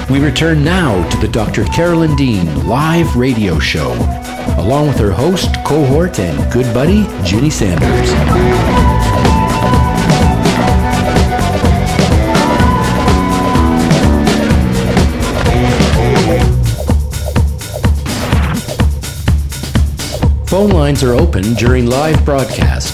We return now to the Dr. Carolyn Dean live radio show, along with her host, cohort, and good buddy, Ginny Sanders. Phone lines are open during live broadcast.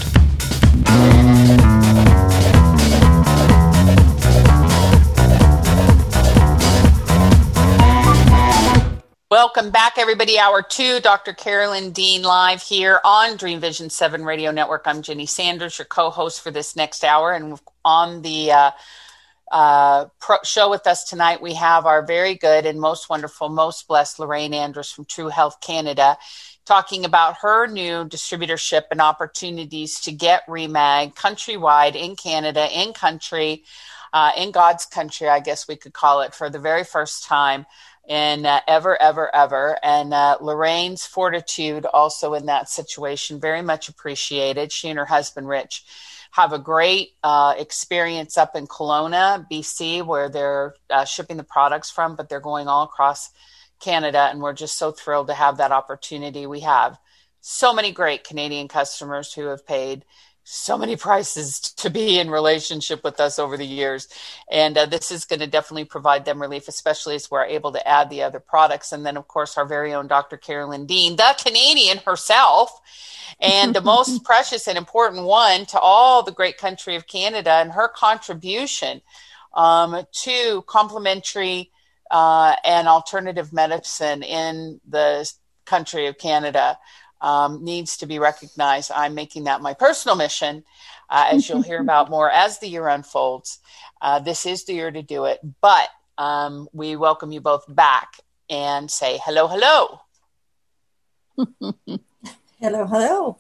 Welcome back, everybody. Hour 2, Dr. Carolyn Dean live here on Dream Vision 7 Radio Network. I'm Ginny Sanders, your co-host for this next hour. And on the show with us tonight, we have our very good and most wonderful, most blessed Lorraine Andrus from True Health Canada, talking about her new distributorship and opportunities to get REMAG countrywide in Canada, in country, in God's country, I guess we could call it, for the very first time in ever. And Lorraine's fortitude also in that situation, very much appreciated. She and her husband, Rich, have a great experience up in Kelowna, BC, where they're shipping the products from, but they're going all across Canada. And we're just so thrilled to have that opportunity. We have so many great Canadian customers who have paid so many prices to be in relationship with us over the years. And this is going to definitely provide them relief, especially as we're able to add the other products. And then, of course, our very own Dr. Carolyn Dean, the Canadian herself, and the most precious and important one to all the great country of Canada, and her contribution to complementary and alternative medicine in the country of Canada needs to be recognized. I'm making that my personal mission, as you'll hear about more as the year unfolds. This is the year to do it, but we welcome you both back and say hello, hello. Hello.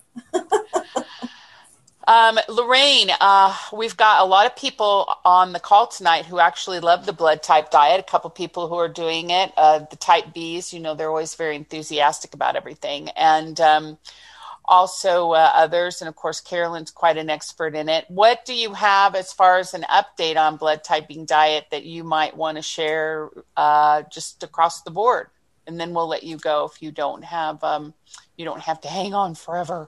Lorraine, we've got a lot of people on the call tonight who actually love the blood type diet. A couple people who are doing it. The type Bs, they're always very enthusiastic about everything. And also others. And of course, Carolyn's quite an expert in it. What do you have as far as an update on blood typing diet that you might want to share just across the board? And then we'll let you go if you don't have to hang on forever.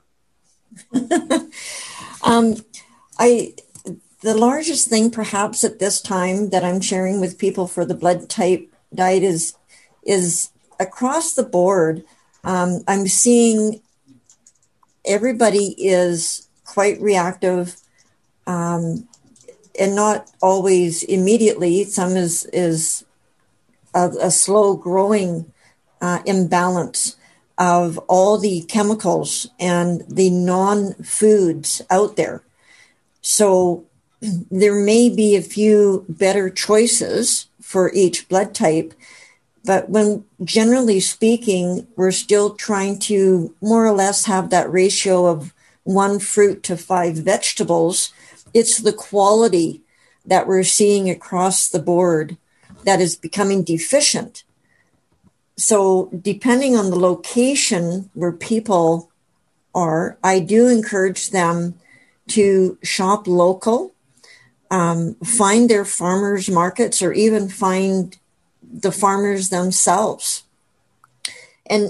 The largest thing perhaps at this time that I'm sharing with people for the blood type diet is across the board. I'm seeing everybody is quite reactive, and not always immediately. Some is a slow growing imbalance of all the chemicals and the non-foods out there. So there may be a few better choices for each blood type, but when generally speaking, we're still trying to more or less have that ratio of 1 fruit to 5 vegetables. It's the quality that we're seeing across the board that is becoming deficient. So depending on the location where people are, I do encourage them to shop local, find their farmers markets, or even find the farmers themselves. And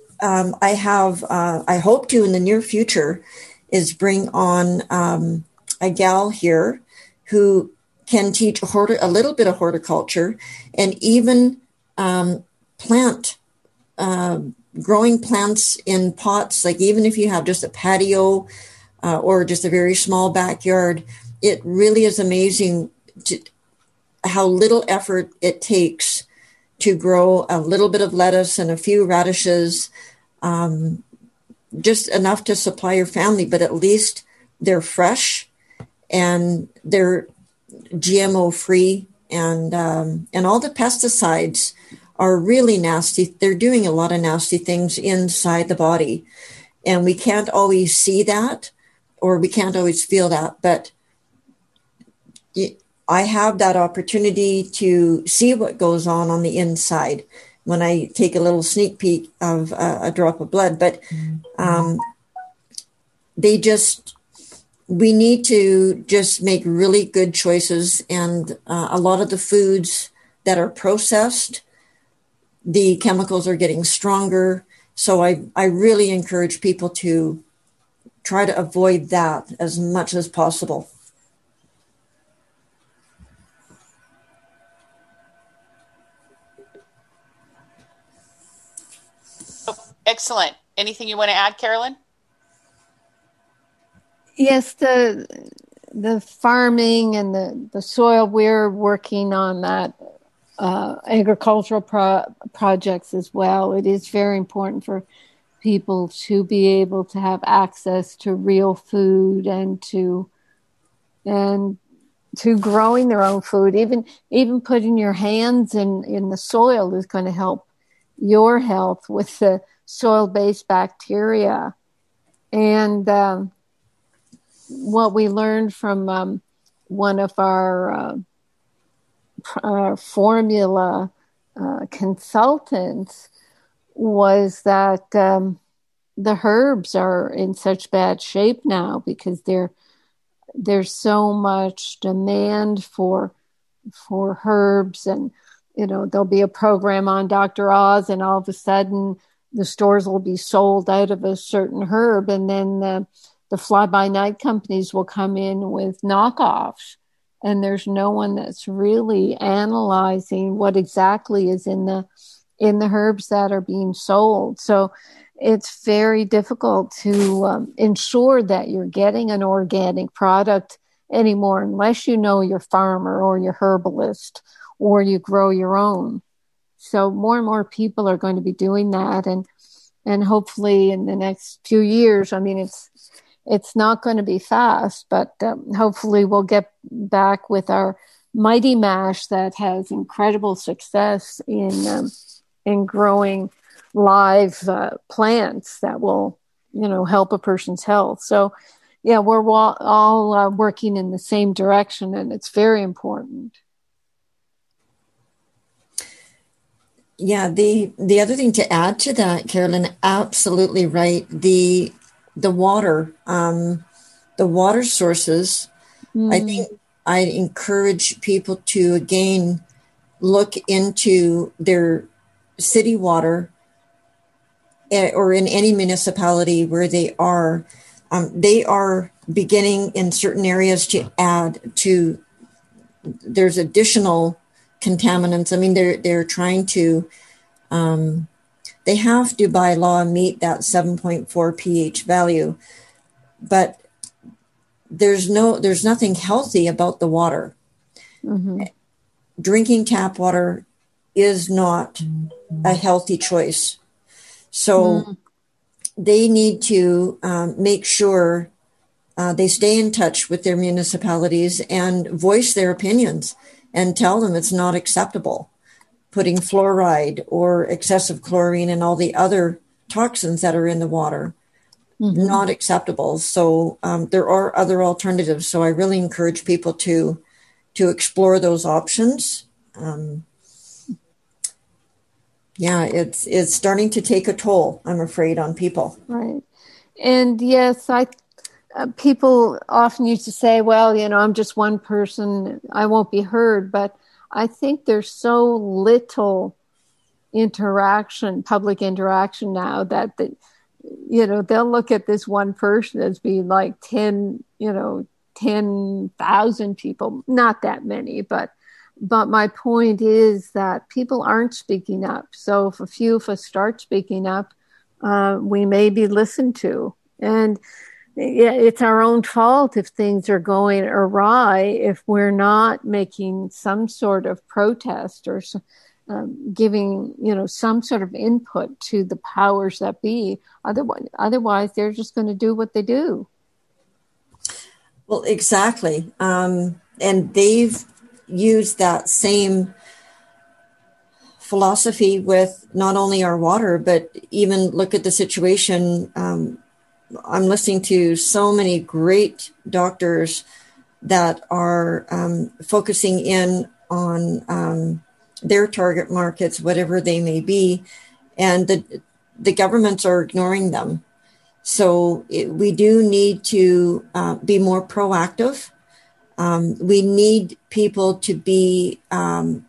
I hope to in the near future is bring on a gal here who can teach a little bit of horticulture and even growing plants in pots. Like even if you have just a patio or just a very small backyard, it really is amazing how little effort it takes to grow a little bit of lettuce and a few radishes, just enough to supply your family, but at least they're fresh and they're GMO free, and all the pesticides are really nasty. They're doing a lot of nasty things inside the body, and we can't always see that, or we can't always feel that, but I have that opportunity to see what goes on the inside when I take a little sneak peek of a drop of blood. But we need to just make really good choices. And a lot of the foods that are processed, the chemicals are getting stronger. So I really encourage people to try to avoid that as much as possible. Excellent. Anything you want to add, Carolyn? Yes, the farming and the soil, we're working on that agricultural projects as well. It is very important for people to be able to have access to real food and to growing their own food. Even putting your hands in the soil is going to help your health with the soil-based bacteria. And what we learned from one of our formula consultants was that the herbs are in such bad shape now because there's so much demand for herbs, and there'll be a program on Dr. Oz, and all of a sudden the stores will be sold out of a certain herb, and then the fly-by-night companies will come in with knockoffs, and there's no one that's really analyzing what exactly is in the herbs that are being sold. So it's very difficult to ensure that you're getting an organic product anymore unless you know your farmer or your herbalist or you grow your own. So more and more people are going to be doing that, and hopefully in the next few years, I mean, it's not going to be fast, but hopefully we'll get back with our Mighty Mash that has incredible success in growing live plants that will, help a person's health. So, yeah, we're all working in the same direction, and it's very important. Yeah, the other thing to add to that, Carolyn, absolutely right. The water, the water sources. I think I encourage people to again look into their city water, or in any municipality where they are. They are beginning in certain areas to add to. There's additional contaminants. I mean, they're trying to. They have to, by law, meet that 7.4 pH value, but there's nothing healthy about the water. Mm-hmm. Drinking tap water is not a healthy choice. So they need to make sure they stay in touch with their municipalities and voice their opinions and tell them it's not acceptable. Putting fluoride or excessive chlorine and all the other toxins that are in the water, not acceptable. So there are other alternatives. So I really encourage people to explore those options. It's starting to take a toll, I'm afraid, on people. Right. And yes, people often used to say, well, I'm just one person, I won't be heard. But I think there's so little public interaction now that they'll look at this one person as being like 10,000 people, not that many, but my point is that people aren't speaking up. So if a few of us start speaking up, we may be listened to. And it's our own fault if things are going awry, if we're not making some sort of protest or giving, some sort of input to the powers that be. Otherwise, they're just going to do what they do. Well, exactly. And they've used that same philosophy with not only our water, but even look at the situation. I'm listening to so many great doctors that are focusing in on their target markets, whatever they may be, and the governments are ignoring them. So we do need to be more proactive. We need people to be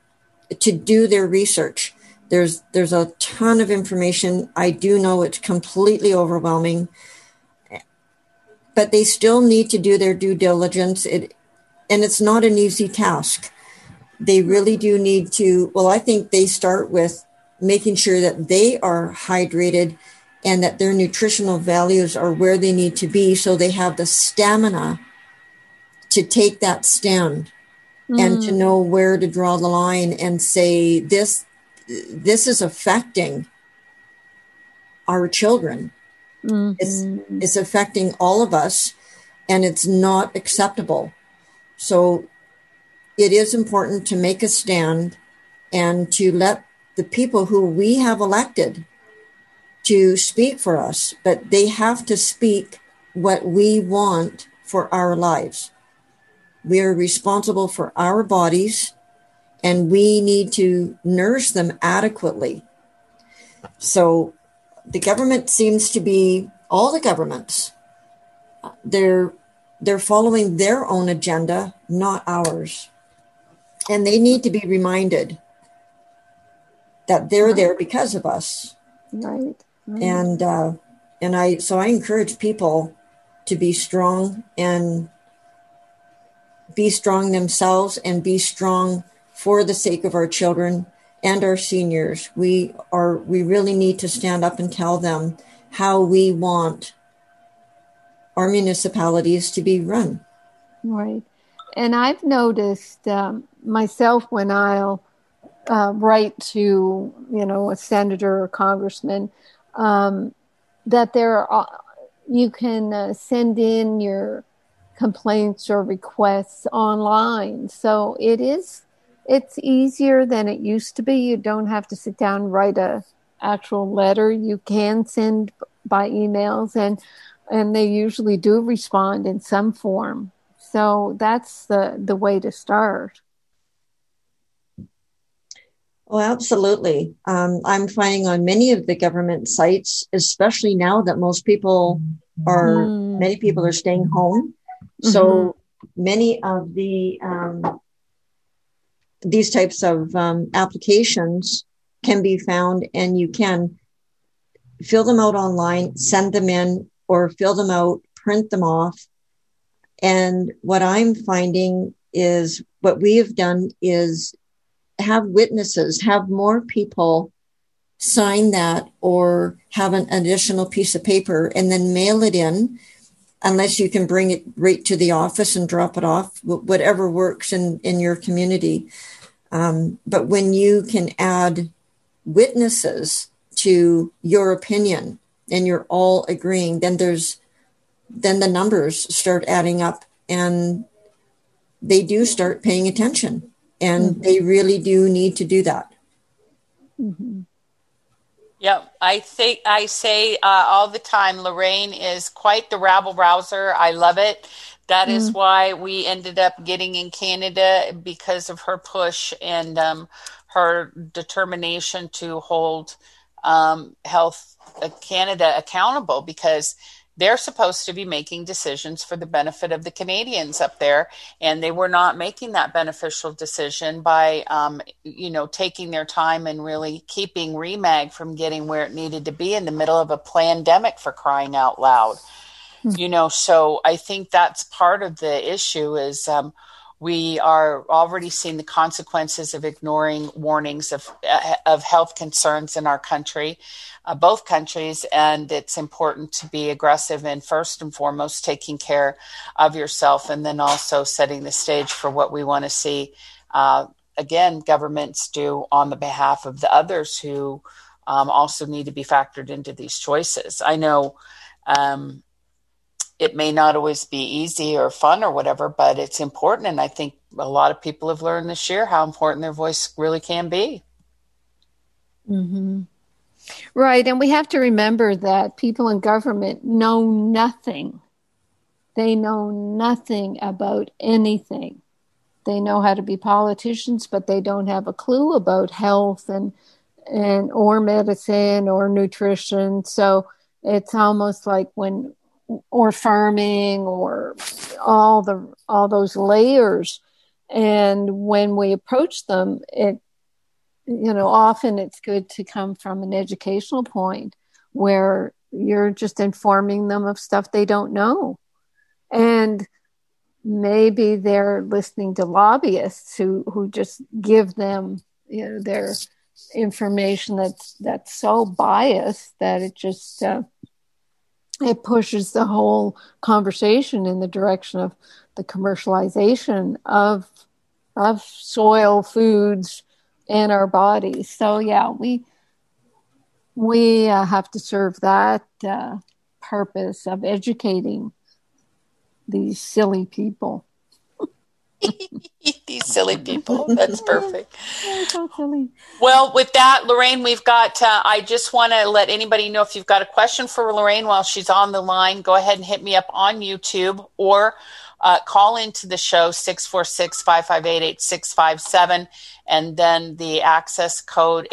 to do their research. There's a ton of information. I do know it's completely overwhelming, but they still need to do their due diligence. And it's not an easy task. They really do need to, well, I think they start with making sure that they are hydrated and that their nutritional values are where they need to be, so they have the stamina to take that stand and to know where to draw the line and say, this is affecting our children. It's affecting all of us, and it's not acceptable. So it is important to make a stand and to let the people who we have elected to speak for us, but they have to speak what we want for our lives. We are responsible for our bodies, and we need to nourish them adequately. So the government seems to be, all the governments, they're following their own agenda, not ours. And they need to be reminded that they're there because of us. Right. And I encourage people to be strong and be strong themselves and be strong for the sake of our children and our seniors. We really need to stand up and tell them how we want our municipalities to be run. Right. And I've noticed myself, when I'll write to, a senator or congressman, that you can send in your complaints or requests online. So it's easier than it used to be. You don't have to sit down and write a actual letter. You can send by emails, and they usually do respond in some form. So that's the way to start. Oh, absolutely. I'm finding on many of the government sites, especially now that many people are staying home. So many of these types of applications can be found, and you can fill them out online, send them in, or fill them out, print them off. And what I'm finding is, what we have done is have witnesses, have more people sign that, or have an additional piece of paper, and then mail it in, unless you can bring it right to the office and drop it off, whatever works in your community. But when you can add witnesses to your opinion and you're all agreeing, then the numbers start adding up, and they do start paying attention, and they really do need to do that. Yeah, I say all the time, Lorraine is quite the rabble rouser. I love it. That is why we ended up getting in Canada, because of her push and her determination to hold Health Canada accountable, because they're supposed to be making decisions for the benefit of the Canadians up there, and they were not making that beneficial decision by, taking their time and really keeping REMAG from getting where it needed to be in the middle of a pandemic, for crying out loud. So I think that's part of the issue is we are already seeing the consequences of ignoring warnings of health concerns in our country, both countries, and it's important to be aggressive in, first and foremost, taking care of yourself, and then also setting the stage for what we want to see, again, governments do on the behalf of the others who also need to be factored into these choices. I know it may not always be easy or fun or whatever, but it's important. And I think a lot of people have learned this year how important their voice really can be. Right. And we have to remember that people in government know nothing. They know nothing about anything. They know how to be politicians, but they don't have a clue about health and or medicine or nutrition. So it's almost like or farming, or all those layers. And when we approach them, often it's good to come from an educational point where you're just informing them of stuff they don't know. And maybe they're listening to lobbyists who just give them, their information that's so biased that it just it pushes the whole conversation in the direction of the commercialization of soil, foods, and our bodies. So yeah, we have to serve that purpose of educating these silly people. These silly people. That's perfect. They're so silly. Well, with that, Lorraine, we've got, I just want to let anybody know if you've got a question for Lorraine while she's on the line, go ahead and hit me up on YouTube or call into the show, 646-558-8657, and then the access code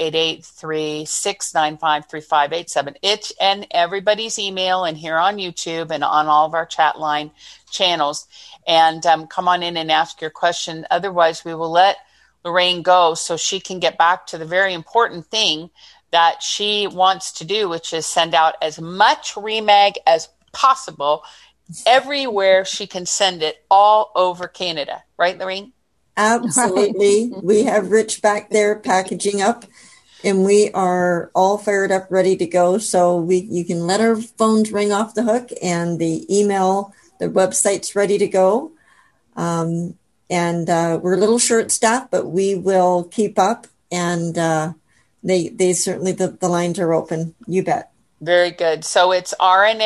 883-695-3587. It's and everybody's email and here on YouTube and on all of our chat line channels. And come on in and ask your question. Otherwise, we will let Lorraine go so she can get back to the very important thing that she wants to do, which is send out as much REMAG as possible everywhere she can send it all over Canada. Right, Lorraine? Absolutely. Right. We have Rich back there packaging up, and we are all fired up, ready to go. So you can let our phones ring off the hook, and the email, the website's ready to go. And we're a little short-staffed, but we will keep up. And they certainly, the lines are open. You bet. Very good. So it's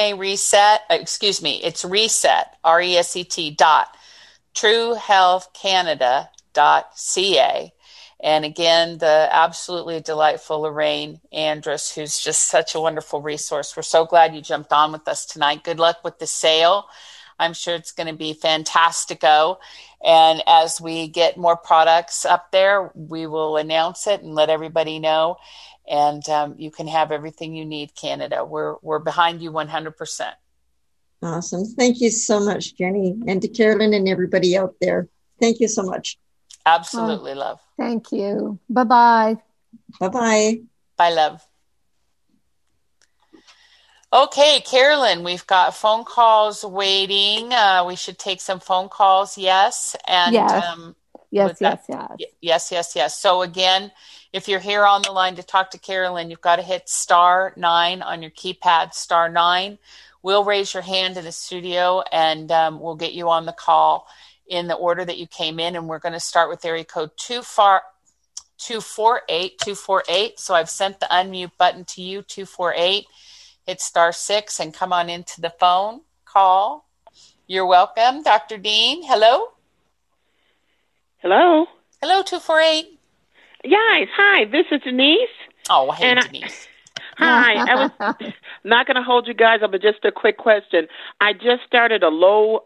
it's reset, RESET truehealthcanada.ca. And again, the absolutely delightful Lorraine Andrus, who's just such a wonderful resource. We're so glad you jumped on with us tonight. Good luck with the sale. I'm sure it's going to be fantastico. And as we get more products up there, we will announce it and let everybody know. And you can have everything you need, Canada. We're behind you 100%. Awesome. Thank you so much, Jenny, and to Carolyn and everybody out there. Thank you so much. Absolutely, love. Thank you. Bye-bye. Bye-bye. Bye, love. Okay, Carolyn, we've got phone calls waiting. We should take some phone calls. Yes. And yes. Yes. So again, if you're here on the line to talk to Carolyn, you've got to hit *9 on your keypad, *9. We'll raise your hand in the studio and we'll get you on the call in the order that you came in. And we're going to start with area code 248. So I've sent the unmute button to you, 248. Hit *6 and come on into the phone call. You're welcome. Dr. Dean, hello? Hello? Hello, 248. Yes, hi, this is Denise. Oh, hey, Denise. Hi, I was not going to hold you guys up, but just a quick question. I just started a low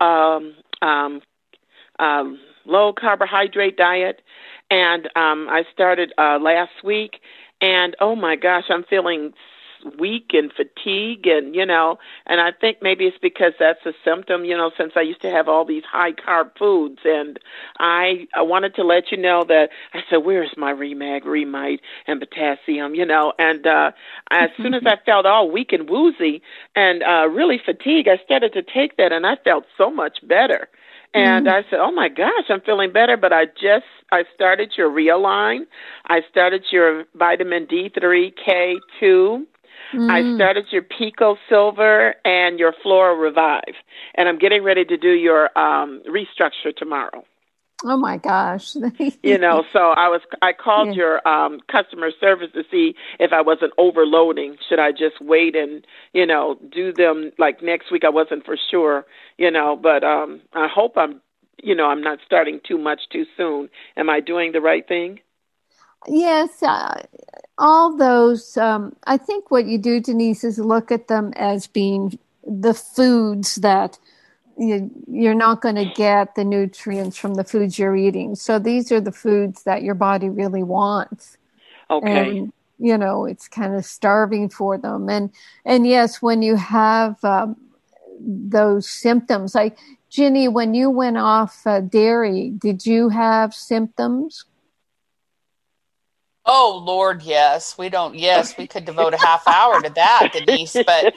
carbohydrate diet, and I started last week, and oh my gosh, I'm feeling weak and fatigue, and and I think maybe it's because that's a symptom, since I used to have all these high carb foods. And I wanted to let you know that I said, where's my REMAG, Remite, and potassium, and as soon as I felt all weak and woozy and really fatigued, I started to take that, and I felt so much better. And I said, oh my gosh, I'm feeling better, but I started your Realign. I started your vitamin D3, K2. I started your Pico Silver and your Flora Revive, and I'm getting ready to do your restructure tomorrow. Oh my gosh! So I called your customer service to see if I wasn't overloading. Should I just wait and do them like next week? I wasn't for sure, but I hope I'm not starting too much too soon. Am I doing the right thing? Yes, all those, I think what you do, Denise, is look at them as being the foods that you're not going to get the nutrients from the foods you're eating. So these are the foods that your body really wants. Okay. And, it's kind of starving for them. And yes, when you have those symptoms, like Ginny, when you went off dairy, did you have symptoms? Oh Lord, yes. Yes, we could devote a half hour to that, Denise. But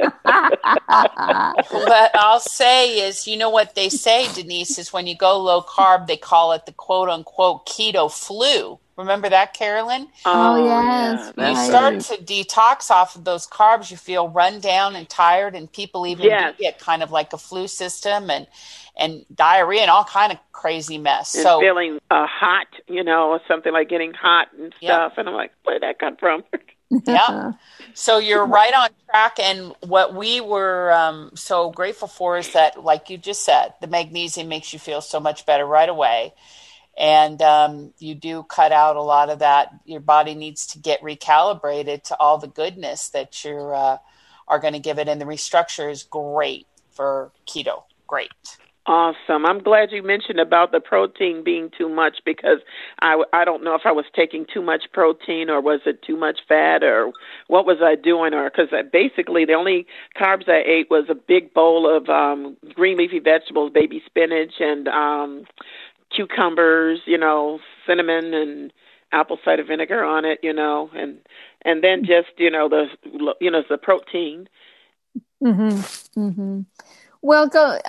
what I'll say is, you know what they say, Denise, is when you go low carb, they call it the quote unquote keto flu. Remember that, Carolyn? Oh, Oh, yeah, yes, You that's start right. right. to detox off of those carbs, you feel run down and tired, and people even do Yes, get kind of like a flu system and diarrhea and all kind of crazy mess. and So, feeling hot, or something like getting hot and yep, stuff. And I'm like, where did that come from? yep. So you're right on track. And what we were so grateful for is that, like you just said, the magnesium makes you feel so much better right away. And you do cut out a lot of that. Your body needs to get recalibrated to all the goodness that you are going to give it. And the restructure is great for keto. Great. Awesome. I'm glad you mentioned about the protein being too much, because I don't know if I was taking too much protein, or was it too much fat, or what was I doing, or because basically the only carbs I ate was a big bowl of green leafy vegetables, baby spinach and cucumbers, cinnamon and apple cider vinegar on it, and then just the protein. Mm-hmm. Mm-hmm. Well,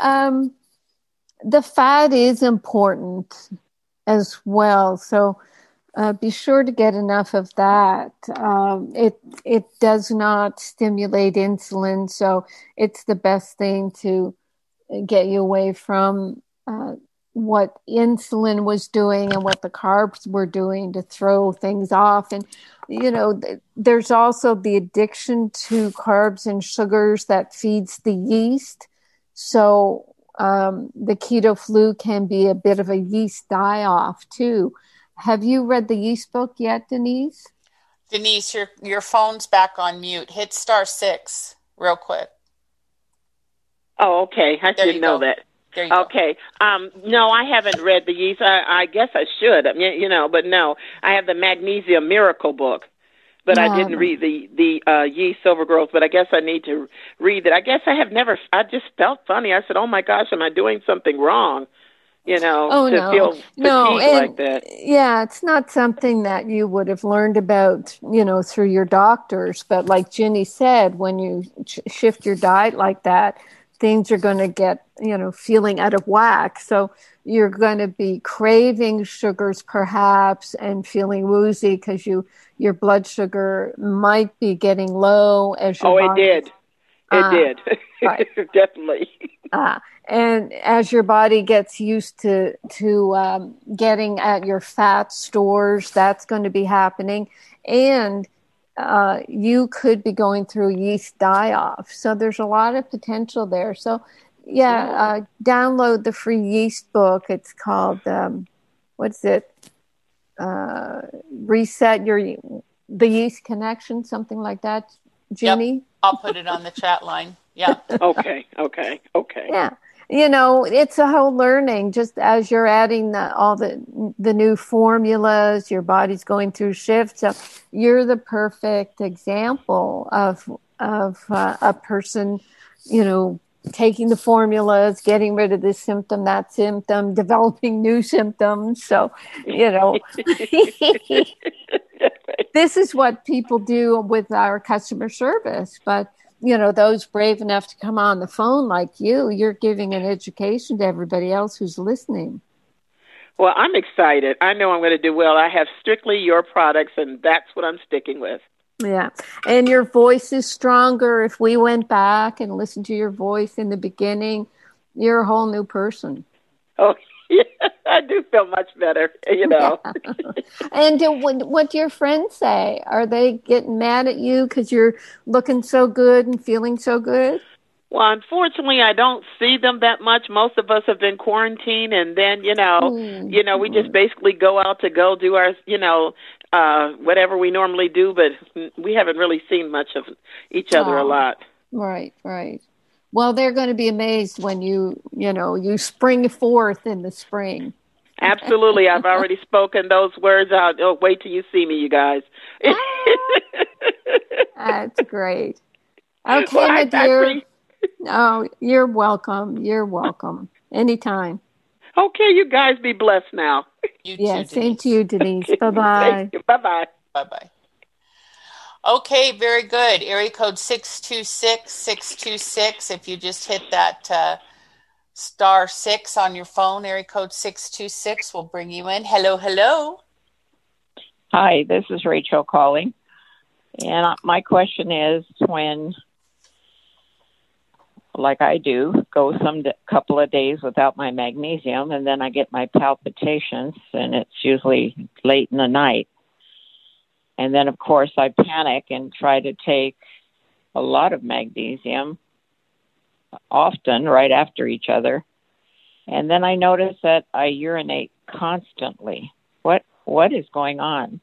the fat is important as well. So be sure to get enough of that. It does not stimulate insulin, so it's the best thing to get you away from what insulin was doing and what the carbs were doing to throw things off. And there's also the addiction to carbs and sugars that feeds the yeast. So the keto flu can be a bit of a yeast die-off too. Have you read the yeast book yet, Denise? Denise, your phone's back on mute. Hit *6 real quick. Oh, okay. I There you didn't know go. that. There you go. Okay. No, I haven't read the yeast. I guess I should, but no. I have the Magnesium Miracle book, but I didn't read the yeast overgrowth, but I guess I need to read it. I guess I just felt funny. I said, oh my gosh, am I doing something wrong? Oh, To no. feel fatigued like that. Yeah, it's not something that you would have learned about, through your doctors. But like Ginny said, when you shift your diet like that, things are going to get, feeling out of whack. So you're going to be craving sugars perhaps and feeling woozy because your blood sugar might be getting low as your body. It did. It did. Right. Definitely. And as your body gets used to getting at your fat stores, that's going to be happening. And you could be going through yeast die-off. So there's a lot of potential there. So, download the free yeast book. It's called, Reset the Yeast Connection, something like that, Ginny? Yep. I'll put it on the chat line. Yeah. Okay. Yeah. It's a whole learning. Just as you're adding all the new formulas, your body's going through shifts. So you're the perfect example of a person, taking the formulas, getting rid of this symptom, that symptom, developing new symptoms. So, this is what people do with our customer service. But those brave enough to come on the phone like you're giving an education to everybody else who's listening. Well, I'm excited. I know I'm going to do well. I have strictly your products, and that's what I'm sticking with. Yeah. And your voice is stronger. If we went back and listened to your voice in the beginning, you're a whole new person. Oh, yeah. I do feel much better, Yeah. And what do your friends say? Are they getting mad at you because you're looking so good and feeling so good? Well, unfortunately, I don't see them that much. Most of us have been quarantined, and then, we just basically go out to go do our, whatever we normally do, but we haven't really seen much of each other a lot. Right. Well, they're going to be amazed when you spring forth in the spring. Absolutely. I've already spoken those words out. Oh, wait till you see me, you guys. That's great. Okay, my dear. Oh, you're welcome. Anytime. Okay, you guys be blessed now. You Yeah, too, same Denise. to you, Denise. Okay. Bye-bye. Thank you. Bye-bye. Bye-bye. Okay, very good. Area code 626-626. If you just hit that *6 on your phone, area code 626 will bring you in. Hello, hello. Hi, this is Rachel calling. And my question is, when, like I do, go couple of days without my magnesium, and then I get my palpitations, and it's usually late in the night. And then, of course, I panic and try to take a lot of magnesium, often right after each other. And then I notice that I urinate constantly. What is going on?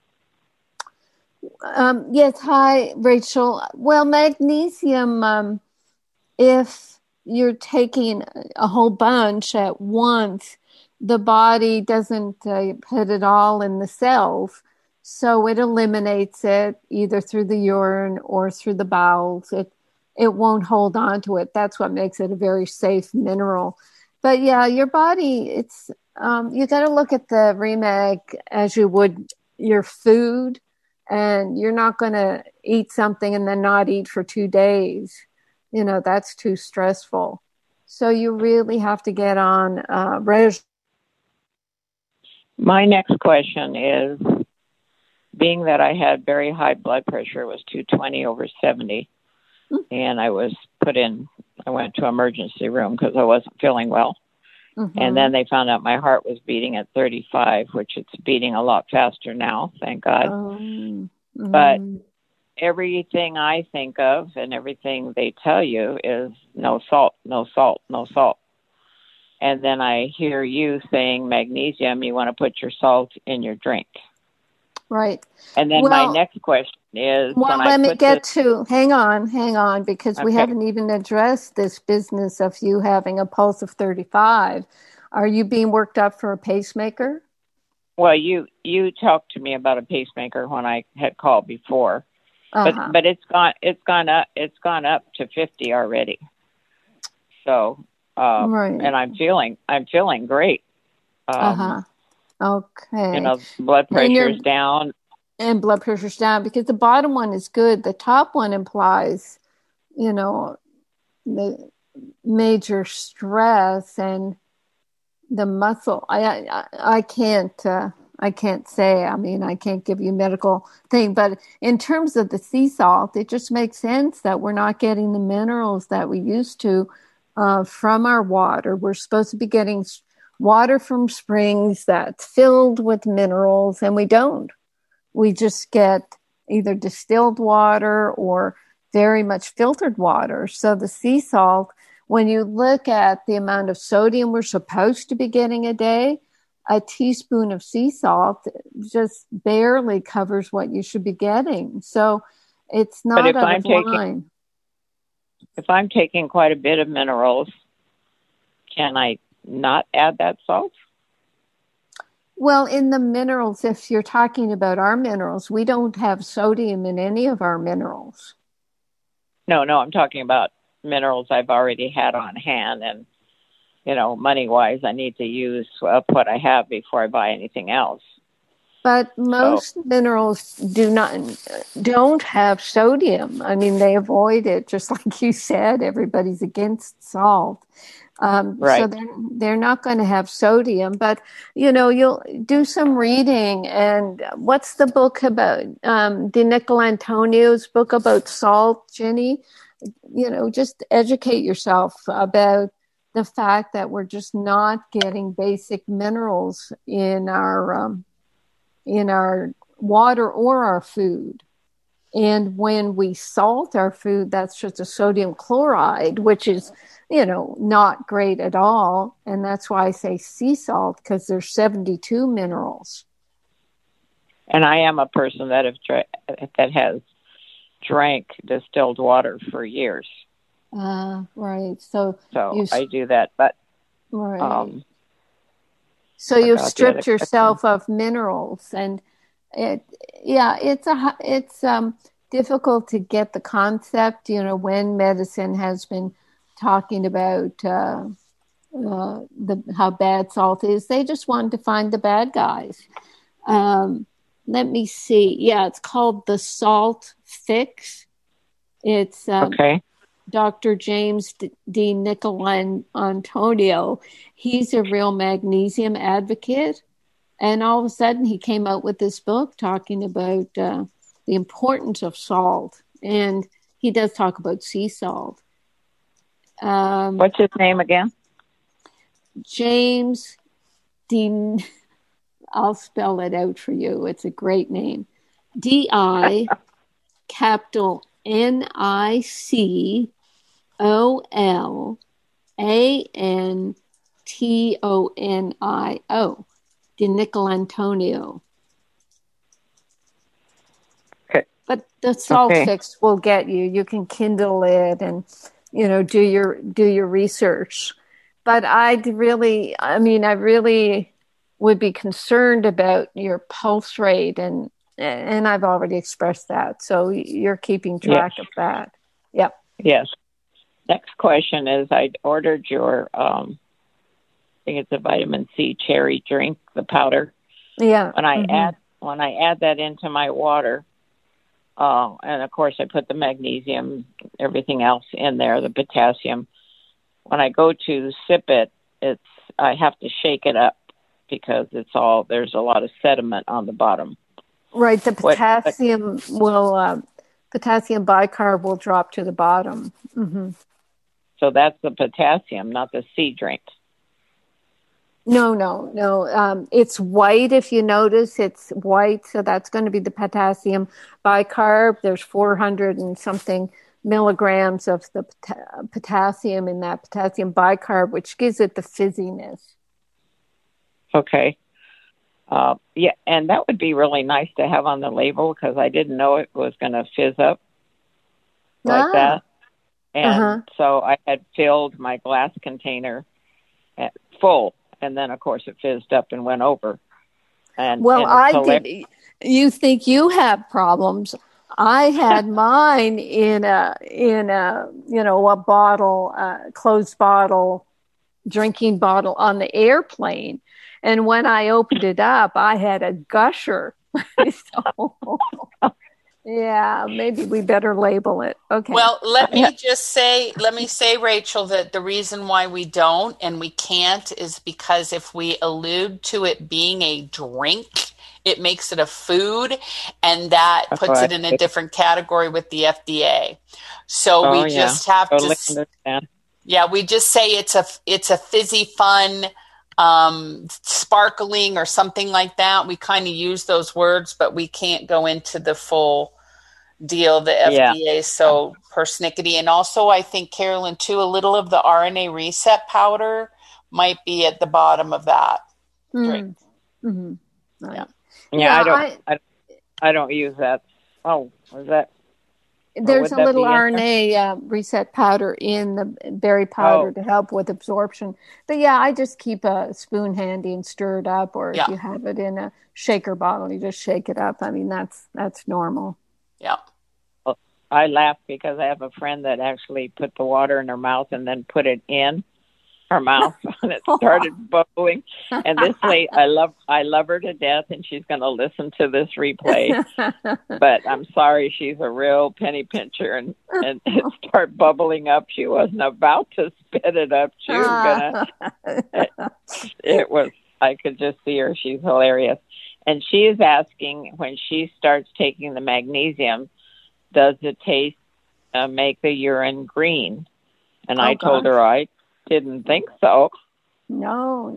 Yes, hi, Rachel. Well, magnesium, if you're taking a whole bunch at once, the body doesn't put it all in the cells. So it eliminates it either through the urine or through the bowels. It won't hold on to it. That's what makes it a very safe mineral. But yeah, your body, it's you got to look at the Remag as you would your food, and you're not going to eat something and then not eat for 2 days. You know, that's too stressful. So you really have to get on My next question is, being that I had very high blood pressure, it was 220/70, and I went to emergency room because I wasn't feeling well. Mm-hmm. And then they found out my heart was beating at 35, which it's beating a lot faster now, thank God. Mm-hmm. But everything I think of and everything they tell you is no salt, no salt, no salt. And then I hear you saying magnesium, you want to put your salt in your drink. Right. And then my next question is... Well, hang on, because we haven't even addressed this business of you having a pulse of 35. Are you being worked up for a pacemaker? Well, you talked to me about a pacemaker when I had called before, but it's gone up to 50 already. So, right. And I'm feeling great. Okay. Blood pressure's down. And blood pressure's down because the bottom one is good. The top one implies, the major stress and the muscle. I can't say. I mean, I can't give you a medical thing, but in terms of the sea salt, it just makes sense that we're not getting the minerals that we used to from our water. We're supposed to be getting water from springs that's filled with minerals, and we don't. We just get either distilled water or very much filtered water. So the sea salt, when you look at the amount of sodium we're supposed to be getting a day, a teaspoon of sea salt just barely covers what you should be getting. So it's not out of line. If I'm taking quite a bit of minerals, can I not add that salt? Well, in the minerals, if you're talking about our minerals, we don't have sodium in any of our minerals. No, I'm talking about minerals I've already had on hand. And, money-wise, I need to use what I have before I buy anything else. But most minerals don't have sodium. I mean, they avoid it, just like you said. Everybody's against salt. Right. So they're not going to have sodium, but you'll do some reading. And what's the book about? De Nicolantonio's book about salt, Jenny. Just educate yourself about the fact that we're just not getting basic minerals in our water or our food. And when we salt our food, that's just a sodium chloride, which is, not great at all. And that's why I say sea salt, because there's 72 minerals. And I am a person that has drank distilled water for years. Right. So I do that, but right. So you've stripped yourself of minerals, and it's difficult to get the concept. When medicine has been talking about how bad salt is. They just wanted to find the bad guys. Let me see. Yeah, it's called The Salt Fix. It's Okay. Dr. James D. Nicolantonio. He's a real magnesium advocate. And all of a sudden, he came out with this book talking about the importance of salt. And he does talk about sea salt. What's his name again? James D. I'll spell it out for you. It's a great name. D-I capital Nicolantonio. De Nicolantonio. Okay. But the Salt Fix will get you. You can Kindle it and, do your research. But I really would be concerned about your pulse rate, and I've already expressed that. So you're keeping track of that. Yep. Yes. Next question is, I ordered your, I think it's a vitamin C cherry drink, the powder. Yeah. When I add that into my water, and of course I put the magnesium, everything else in there, the potassium. When I go to sip it, I have to shake it up because there's a lot of sediment on the bottom. Right. The potassium potassium bicarb will drop to the bottom. Mm-hmm. So that's the potassium, not the C drink. No. It's white. If you notice, it's white. So that's going to be the potassium bicarb. There's 400 and something milligrams of the potassium in that potassium bicarb, which gives it the fizziness. Okay. Yeah, and that would be really nice to have on the label because I didn't know it was going to fizz up like that. And so I had filled my glass container full, and then, of course, it fizzed up and went over. You think you have problems. I had mine in a bottle, closed bottle, drinking bottle on the airplane. And when I opened it up, I had a gusher. So, yeah, maybe we better label it. Okay. Well, let me say, Rachel, that the reason why we don't and we can't is because if we allude to it being a drink, it makes it a food, and that puts it in a different category with the FDA. So we just have to understand. Yeah, we just say it's a fizzy fun, sparkling or something like that. We kind of use those words, but we can't go into the full deal. The FDA is so persnickety. And also, I think, Carolyn, too, a little of the RNA reset powder might be at the bottom of that drink. Mm-hmm. Yeah, I don't use that. Oh, was that? There's a little RNA reset powder in the berry powder to help with absorption. But yeah, I just keep a spoon handy and stir it up. Or if you have it in a shaker bottle, you just shake it up. I mean, that's normal. Yeah. Well, I laugh because I have a friend that actually put the water in her mouth and then put it in her mouth and it started bubbling. And this lady, I love her to death, and she's going to listen to this replay. But I'm sorry, she's a real penny pincher, and it started bubbling up. She wasn't about to spit it up. She was gonna. I could just see her. She's hilarious, and she is asking, when she starts taking the magnesium, does the taste make the urine green? And I told her I didn't think so. No.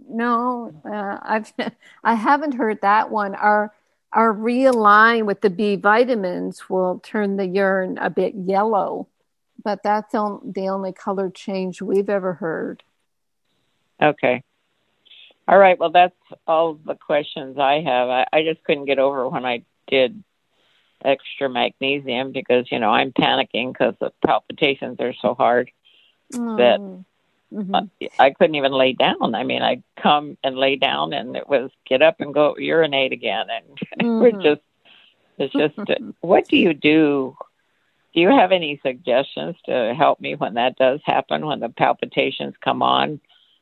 I haven't heard that one. Our Realign with the B vitamins will turn the urine a bit yellow, but that's the only color change we've ever heard. Okay. All right. Well, that's all the questions I have. I just couldn't get over when I did extra magnesium because, I'm panicking because the palpitations are so hard that I couldn't even lay down. I mean, I'd come and lay down and it was get up and go urinate again. And it's just, what do you do? Do you have any suggestions to help me when that does happen, when the palpitations come on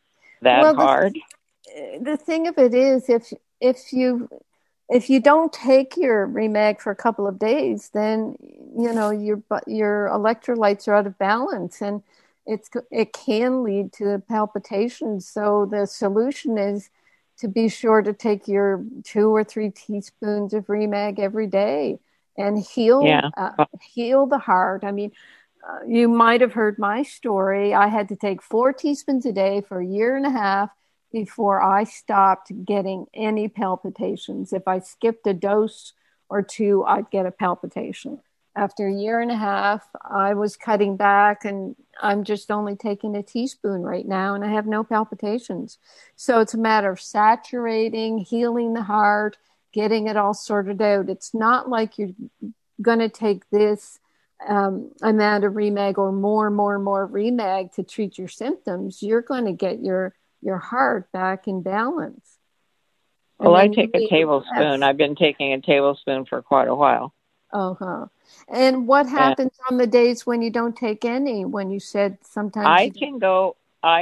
that hard? The thing of it is, if you don't take your Remag for a couple of days, then your electrolytes are out of balance, and it can lead to palpitations. So the solution is to be sure to take your 2 or 3 teaspoons of Remag every day and heal the heart. I mean, you might have heard my story. I had to take 4 teaspoons a day for a year and a half before I stopped getting any palpitations. If I skipped a dose or 2, I'd get a palpitation. After a year and a half, I was cutting back, and I'm just only taking a teaspoon right now, and I have no palpitations. So it's a matter of saturating, healing the heart, getting it all sorted out. It's not like you're going to take this amount of Remag or more Remag to treat your symptoms. You're going to get your heart back in balance. Well, I take a tablespoon. I've been taking a tablespoon for quite a while. Uh-huh. And what happens on the days when you don't take any? When you said sometimes I can blow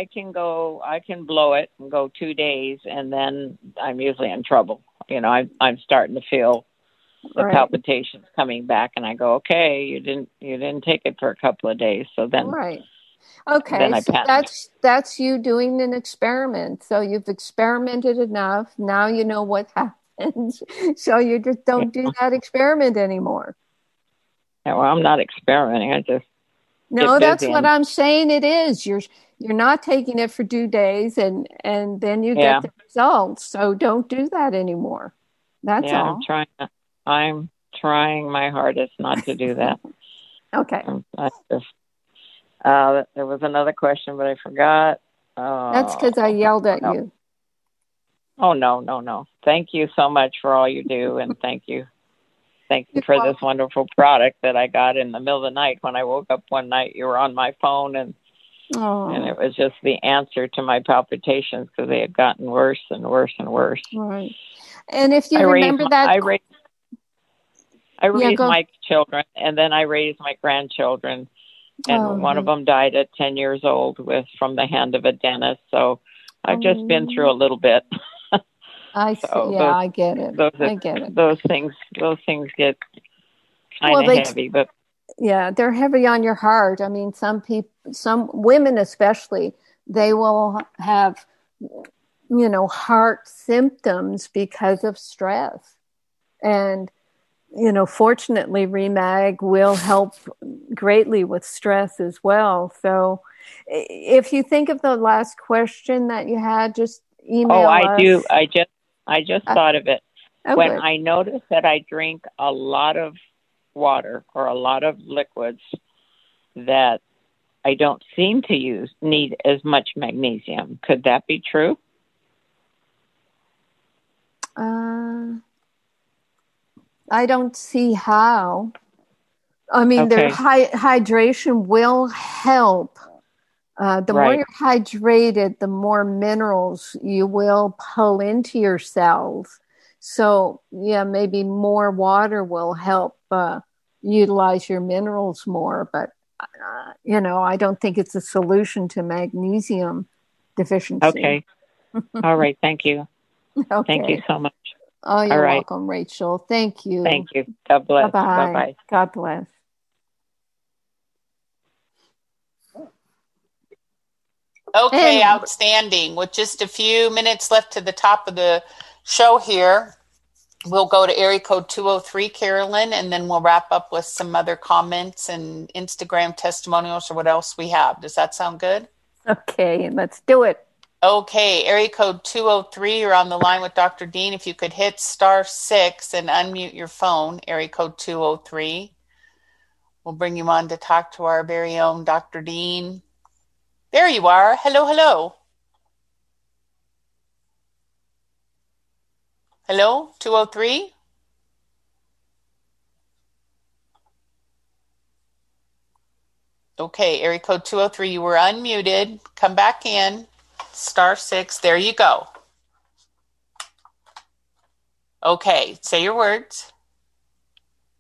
it and go 2 days, and then I'm usually in trouble. I'm starting to feel the palpitations coming back, and I go, okay, you didn't take it for a couple of days, so then okay, then so that's you doing an experiment. So you've experimented enough. Now you know what happens. So you just don't do that experiment anymore. Yeah, well, I'm not experimenting. I just that's what I'm saying. It is you're not taking it for 2 days, and then you get the results. So don't do that anymore. That's all. I'm trying my hardest not to do that. Okay. There was another question, but I forgot. That's because I yelled at you. Oh, no. Thank you so much for all you do, and thank you for this wonderful product that I got in the middle of the night. When I woke up one night, you were on my phone, and it was just the answer to my palpitations, because they had gotten worse and worse and worse. Right. And if you remember that... I raised my children, and then I raised my grandchildren, and one of them died at 10 years old from the hand of a dentist. So I've just been through a little bit. I get it. I get it. Those things get kind of heavy, but they're heavy on your heart. I mean, some women especially, they will have, heart symptoms because of stress. And, fortunately, Remag will help greatly with stress as well. So if you think of the last question that you had, just email us. I do. I just thought of it. When good. I notice that I drink a lot of water or a lot of liquids, that I don't seem to need as much magnesium. Could that be true? I don't see how. I mean, their hydration will help. The more you're hydrated, the more minerals you will pull into your cells. So, maybe more water will help utilize your minerals more. But, I don't think it's a solution to magnesium deficiency. Okay. All right. Thank you. Okay. Thank you so much. Oh, you're welcome, Rachel. Thank you. Thank you. God bless. Bye-bye. Bye-bye. God bless. Okay, outstanding. With just a few minutes left to the top of the show here, we'll go to area code 203, Carolyn, and then we'll wrap up with some other comments and Instagram testimonials or what else we have. Does that sound good? Okay, let's do it. Okay, area code 203, you're on the line with Dr. Dean. If you could hit *6 and unmute your phone, area code 203. We'll bring you on to talk to our very own Dr. Dean. There you are. Hello, hello. Hello, 203? Okay, area code 203, you were unmuted. Come back in. *6. There you go. Okay, say your words.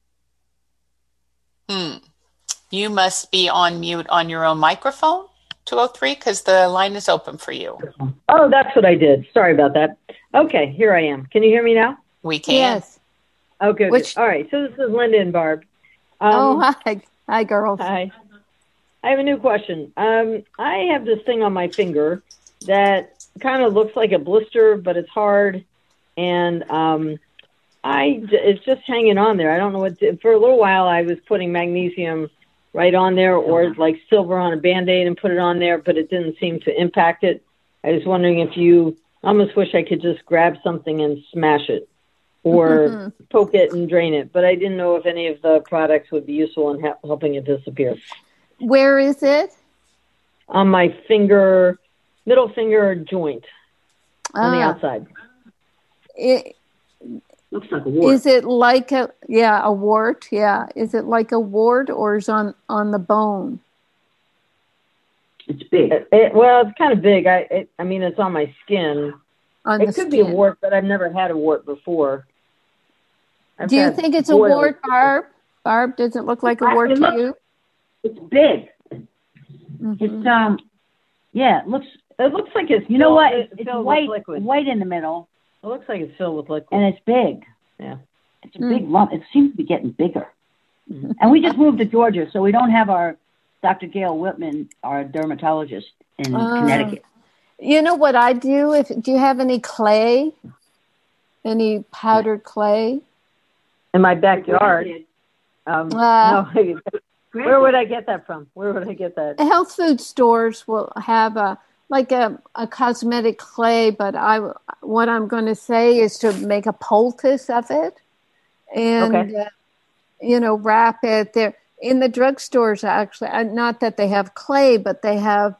You must be on mute on your own microphone. 203 because the line is open for you. Oh, that's what I did. Sorry about that. Okay, here I am. Can you hear me now? We can. Yes. Okay. All right. So this is Linda and Barb. Hi, girls. Hi. I have a new question. I have this thing on my finger that kind of looks like a blister, but it's hard, and it's just hanging on there. I don't know what. For a little while, I was putting magnesium right on there, or like silver on a Band-Aid and put it on there, but it didn't seem to impact it. I was wondering if you. I almost wish I could just grab something and smash it, or poke it and drain it. But I didn't know if any of the products would be useful in helping it disappear. Where is it? On my finger, middle finger joint on the outside. It looks like a wart. Is it like a wart? Yeah. Is it like a wart or is it on the bone? It's big. Well, it's kind of big. I mean, it's on my skin. It could be a wart, but I've never had a wart before. Do you think it's a wart, Barb? Barb, does it look like a wart to you? It's big. Mm-hmm. It's it looks like it's. You know what? It's white in the middle. It looks like it's filled with liquid, and it's big. Yeah, it's a big lump. It seems to be getting bigger. Mm-hmm. And we just moved to Georgia, so we don't have our Dr. Gail Whitman, our dermatologist in Connecticut. You know what I do? Do you have any clay? Any powdered clay? In my backyard. No. Where would I get that from? Where would I get that? Health food stores will have a cosmetic clay, but what I'm going to say is to make a poultice of it and, wrap it there. In the drugstores, actually, not that they have clay, but they have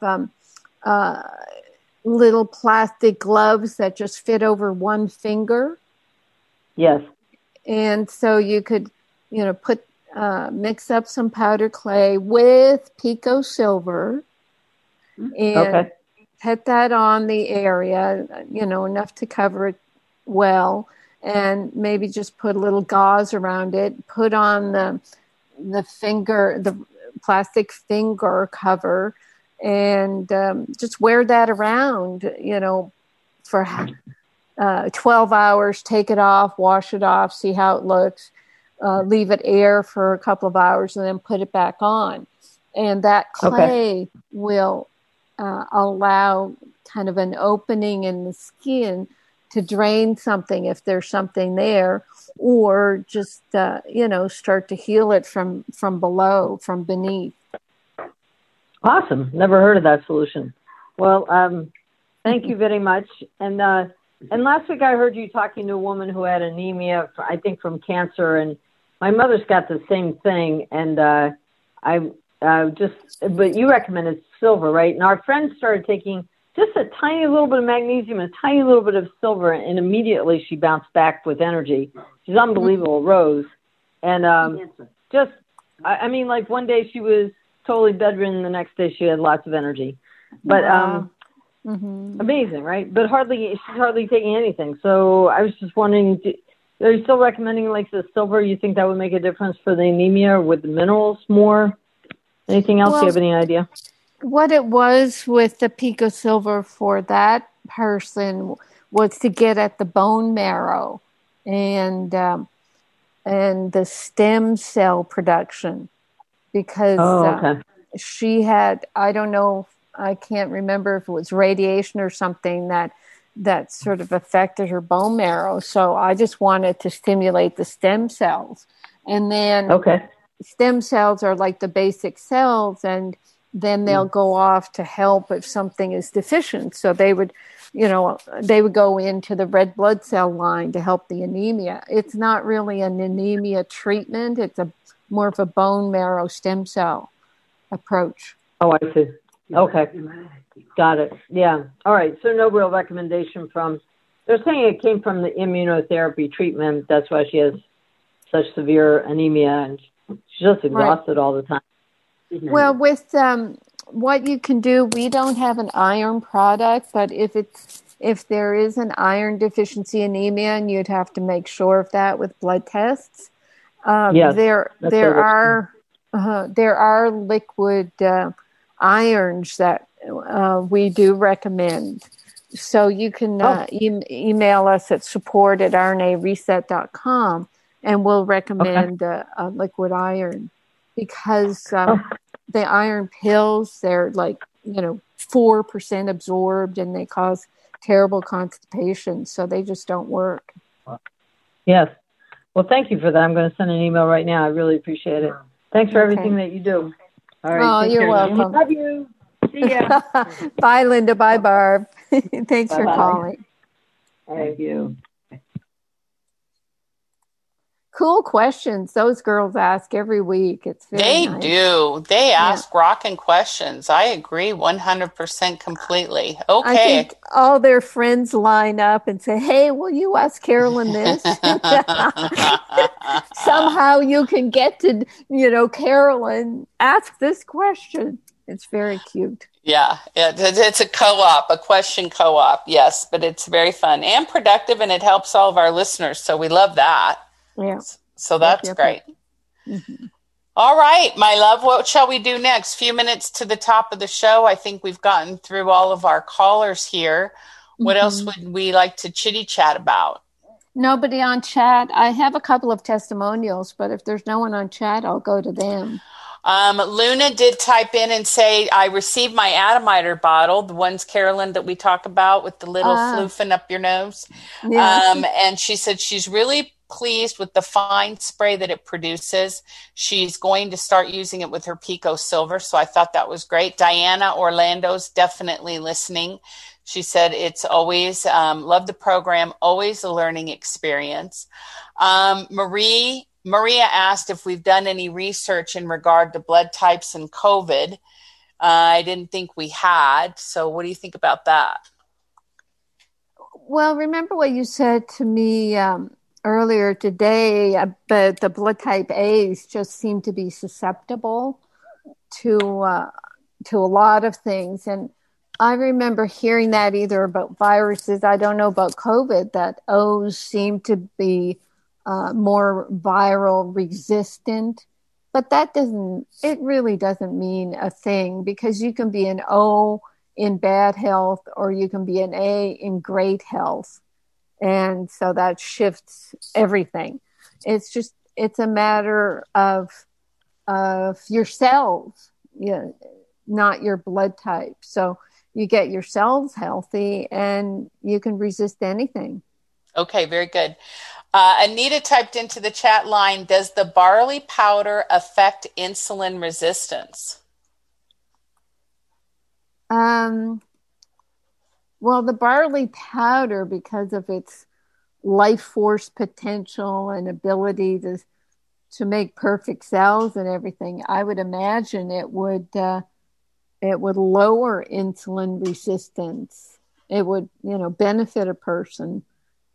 little plastic gloves that just fit over one finger. Yes. And so you could, mix up some powdered clay with Pico Silver and put that on the area, enough to cover it well, and maybe just put a little gauze around it, put on the plastic finger cover, and just wear that around, for 12 hours, take it off, wash it off, see how it looks, leave it air for a couple of hours, and then put it back on. And that clay will allow kind of an opening in the skin to drain something if there's something there, or just, start to heal it from below, from beneath. Awesome. Never heard of that solution. Well, thank you very much. And last week I heard you talking to a woman who had anemia, I think from cancer, and my mother's got the same thing. And but you recommended silver, right? And our friend started taking just a tiny little bit of magnesium, a tiny little bit of silver, and immediately she bounced back with energy. She's unbelievable, Rose. And like one day she was totally bedridden, the next day she had lots of energy. But amazing, right? But she's hardly taking anything. So I was just wondering, are you still recommending like the silver? You think that would make a difference for the anemia with the minerals more? Anything else? Do you have any idea? What it was with the Pico Silver for that person was to get at the bone marrow and the stem cell production, because she had, I don't know, I can't remember if it was radiation or something that sort of affected her bone marrow. So I just wanted to stimulate the stem cells. And then stem cells are like the basic cells, and then they'll go off to help if something is deficient. So they would go into the red blood cell line to help the anemia. It's not really an anemia treatment. It's more of a bone marrow stem cell approach. Oh, I see. Okay. Got it. Yeah. All right. So no real recommendation they're saying it came from the immunotherapy treatment. That's why she has such severe anemia, and she's just exhausted all the time. Well, with what you can do, we don't have an iron product, but if there is an iron deficiency anemia, and you'd have to make sure of that with blood tests, there are liquid irons that we do recommend. So you can email us at support@rnareset.com, and we'll recommend a liquid iron, because the iron pills, they're 4% absorbed, and they cause terrible constipation. So they just don't work. Yes. Well, thank you for that. I'm going to send an email right now. I really appreciate it. Thanks for everything that you do. All right. Oh, you're welcome. Love you. See ya. Bye, Linda. Bye, Barb. Thanks for calling. Thank you. Cool questions. Those girls ask every week. It's very nice. Do. They ask rocking questions. I agree 100% completely. Okay. I think all their friends line up and say, hey, will you ask Carolyn this? Somehow you can get to, Carolyn, ask this question. It's very cute. Yeah, it's a co-op, a question co-op. Yes, but it's very fun and productive, and it helps all of our listeners. So we love that. Yeah. So that's great. Mm-hmm. All right, my love, what shall we do next? Few minutes to the top of the show. I think we've gotten through all of our callers here. What else would we like to chitty chat about? Nobody on chat. I have a couple of testimonials, but if there's no one on chat, I'll go to them. Luna did type in and say, I received my Atomizer bottle, the ones, Carolyn, that we talk about with the little floofing up your nose. Yeah. And she said she's really pleased with the fine spray that it produces. She's going to start using it with her Pico Silver. So I thought that was great. Diana Orlando's definitely listening. She said, it's always, love the program, always a learning experience. Maria asked if we've done any research in regard to blood types and COVID. I didn't think we had. So what do you think about that? Well, remember what you said to me earlier today about the blood type A's just seem to be susceptible to a lot of things. And I remember hearing that either about viruses, I don't know about COVID, that O's seem to be more viral resistant, but it really doesn't mean a thing, because you can be an O in bad health or you can be an A in great health. And so that shifts everything. It's a matter of your cells, not your blood type. So you get your cells healthy and you can resist anything. Okay, very good. Anita typed into the chat line, does the barley powder affect insulin resistance? Well, the barley powder, because of its life force potential and ability to make perfect cells and everything, I would imagine it would lower insulin resistance. It would, benefit a person.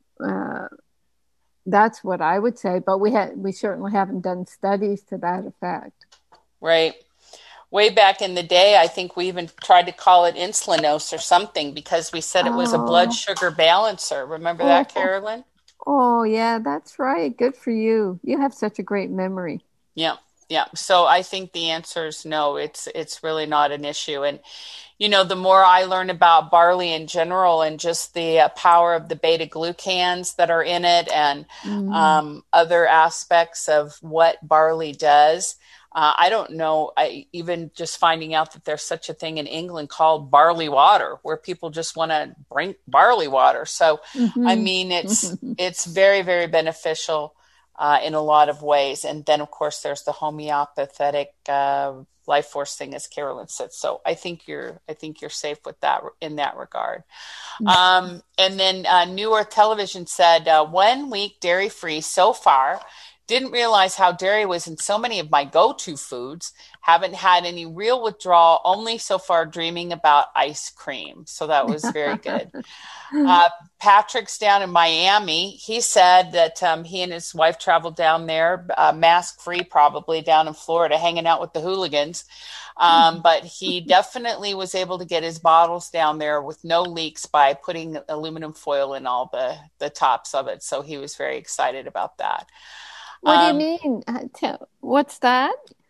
That's what I would say, but we certainly haven't done studies to that effect. Right. Way back in the day, I think we even tried to call it Insulinos or something, because we said it was a blood sugar balancer. Remember that, Carolyn? Oh, yeah, that's right. Good for you. You have such a great memory. Yeah. So I think the answer is no, it's really not an issue. And, the more I learn about barley in general and just the power of the beta glucans that are in it and other aspects of what barley does, I don't know. Even just finding out that there's such a thing in England called barley water, where people just want to drink barley water. So, I mean, it's very, very beneficial in a lot of ways. And then, of course, there's the homeopathic life force thing, as Carolyn said. So I think you're safe with that in that regard. And then New Earth Television said 1 week dairy free so far. Didn't realize how dairy was in so many of my go-to foods. Haven't had any real withdrawal, only so far dreaming about ice cream. So that was very good. Patrick's down in Miami. He said that he and his wife traveled down there, mask-free probably, down in Florida, hanging out with the hooligans. But he definitely was able to get his bottles down there with no leaks by putting aluminum foil in all the tops of it. So he was very excited about that. What do you mean? What's that?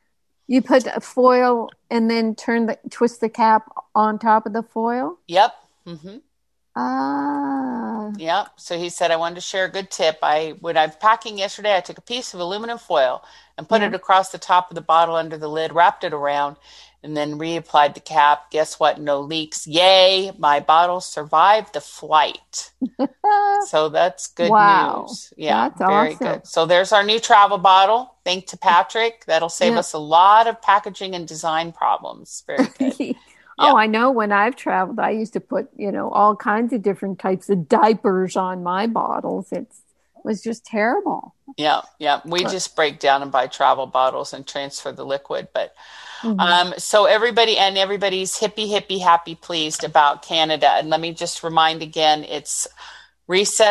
You put a foil and then twist the cap on top of the foil? Yep. Mm-hmm. Ah. Yep. So he said, I wanted to share a good tip. When I was packing yesterday, I took a piece of aluminum foil and put it across the top of the bottle under the lid, wrapped it around, and then reapplied the cap. Guess what? No leaks. Yay. My bottle survived the flight. So that's good news. Yeah, that's very awesome. good. So there's our new travel bottle. Thanks to Patrick. That'll save us a lot of packaging and design problems. Very good. Oh, I know when I've traveled, I used to put, all kinds of different types of diapers on my bottles. It was just terrible. Yeah. We just break down and buy travel bottles and transfer the liquid. But so everybody's hippie, happy, pleased about Canada. And let me just remind again, it's reset,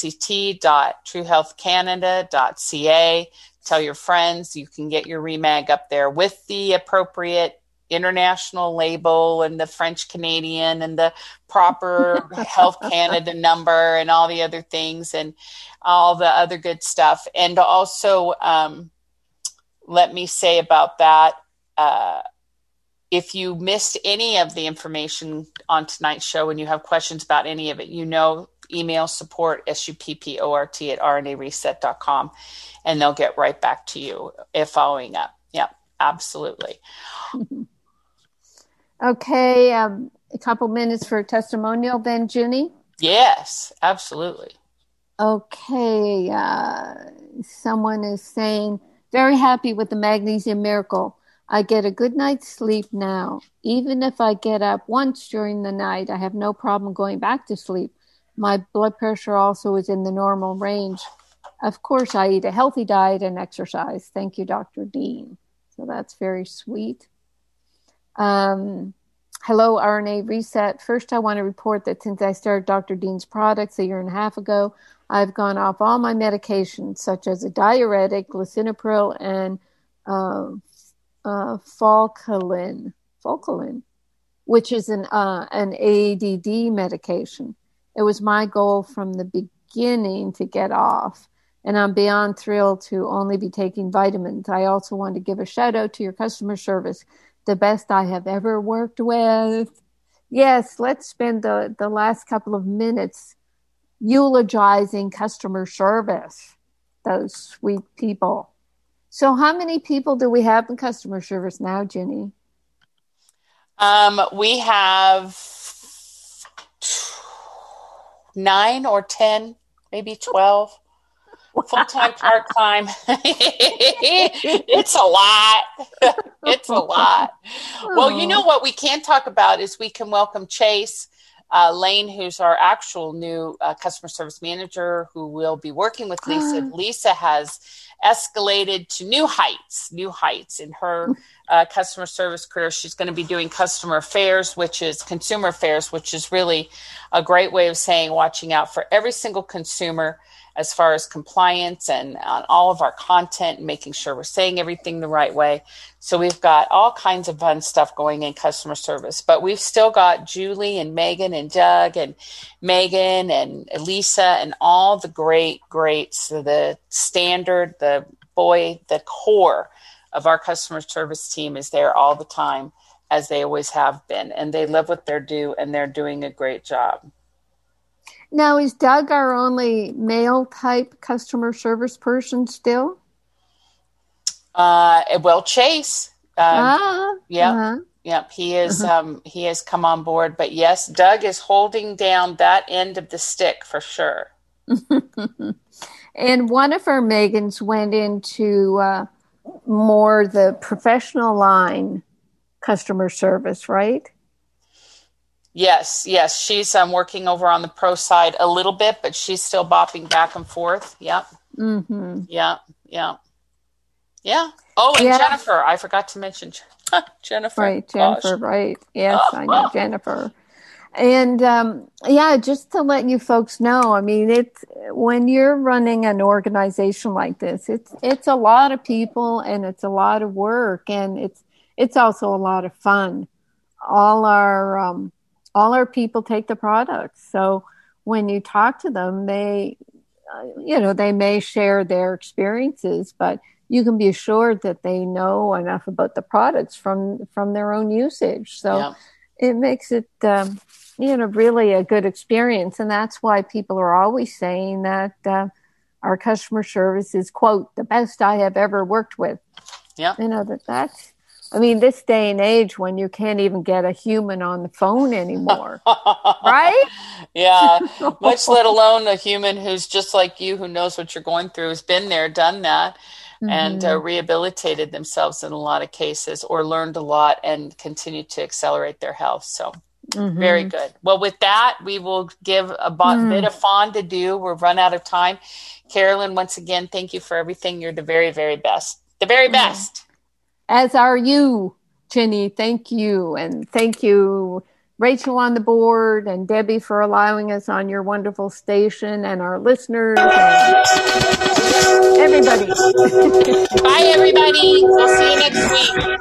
reset.truehealthcanada.ca. Tell your friends you can get your Remag up there with the appropriate international label and the French Canadian and the proper Health Canada number and all the other things and all the other good stuff. And also, let me say about that, if you missed any of the information on tonight's show and you have questions about any of it, email support, SUPPORT at RNAreset.com, and they'll get right back to you if following up. Yeah, absolutely. Okay, a couple minutes for a testimonial then, Ginny? Yes, absolutely. Okay, someone is saying, very happy with the Magnesium Miracle. I get a good night's sleep now. Even if I get up once during the night, I have no problem going back to sleep. My blood pressure also is in the normal range. Of course, I eat a healthy diet and exercise. Thank you, Dr. Dean. So that's very sweet. Hello, RNA Reset. First, I want to report that since I started Dr. Dean's products 1.5 years ago, I've gone off all my medications, such as a diuretic, lisinopril, and Falcalin, which is an ADD medication. It was my goal from the beginning to get off, and I'm beyond thrilled to only be taking vitamins. I also want to give a shout out to your customer service, the best I have ever worked with. Yes, let's spend the last couple of minutes eulogizing customer service, those sweet people. So how many people do we have in customer service now, Ginny? We have 9 or 10, maybe 12. Full-time, part-time. It's a lot. It's a lot. Well, you know what we can talk about is we can welcome Chase Lane, who's our actual new customer service manager, who will be working with Lisa. Lisa has escalated to new heights in her customer service career. She's going to be doing consumer affairs, which is really a great way of saying watching out for every single consumer as far as compliance and on all of our content and making sure we're saying everything the right way. So we've got all kinds of fun stuff going in customer service, but we've still got Julie and Megan and Doug and Megan and Lisa and all the greats, the standard, the core of our customer service team is there all the time, as they always have been. And they love what they're doing, and they're doing a great job. Now, is Doug our only male type customer service person still? Well, Chase. Yep. He is. He has come on board, but yes, Doug is holding down that end of the stick for sure. And one of our Megans went into more the professional line customer service, right? Yes. She's working over on the pro side a little bit, but she's still bopping back and forth. Yep. Mm-hmm. Yeah. Oh, and Jennifer. I forgot to mention Jennifer. Right, Jennifer, right. Yes, I know Jennifer. And just to let you folks know, I mean, it's when you're running an organization like this, it's a lot of people and it's a lot of work, and it's also a lot of fun. All our people take the products. So when you talk to them, they may share their experiences, but you can be assured that they know enough about the products from their own usage. So it makes it, really a good experience. And that's why people are always saying that our customer service is, quote, the best I have ever worked with. Yeah. That's, this day and age when you can't even get a human on the phone anymore, right? Yeah, much let alone a human who's just like you, who knows what you're going through, has been there, done that, and rehabilitated themselves in a lot of cases, or learned a lot and continued to accelerate their health. So very good. Well, with that, we will give a bit of fond-adieu. We've run out of time. Carolyn, once again, thank you for everything. You're the very, very best. The very best. As are you, Ginny. Thank you. And thank you, Rachel on the board, and Debbie for allowing us on your wonderful station, and our listeners, and everybody. Bye, everybody. We'll see you next week.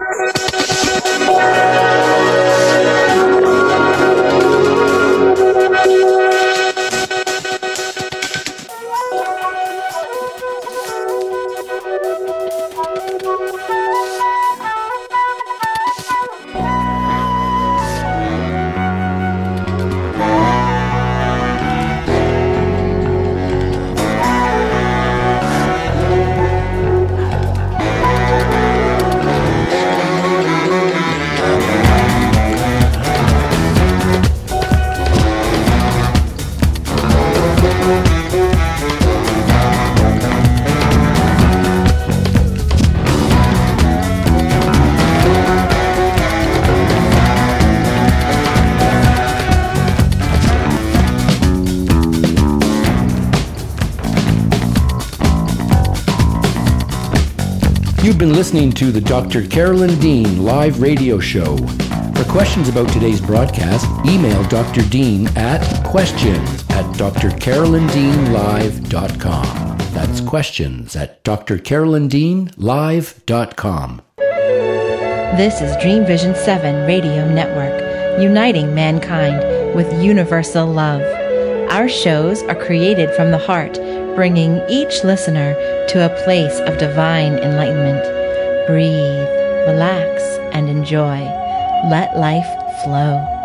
You've been listening to the Dr. Carolyn Dean live radio show. For questions about today's broadcast, email Dr. Dean at questions@drcarolyndeanlive.com. That's questions@drcarolyndeanlive.com. This is Dream Vision 7 Radio Network, uniting mankind with universal love. Our shows are created from the heart, bringing each listener to a place of divine enlightenment. Breathe, relax, and enjoy. Let life flow.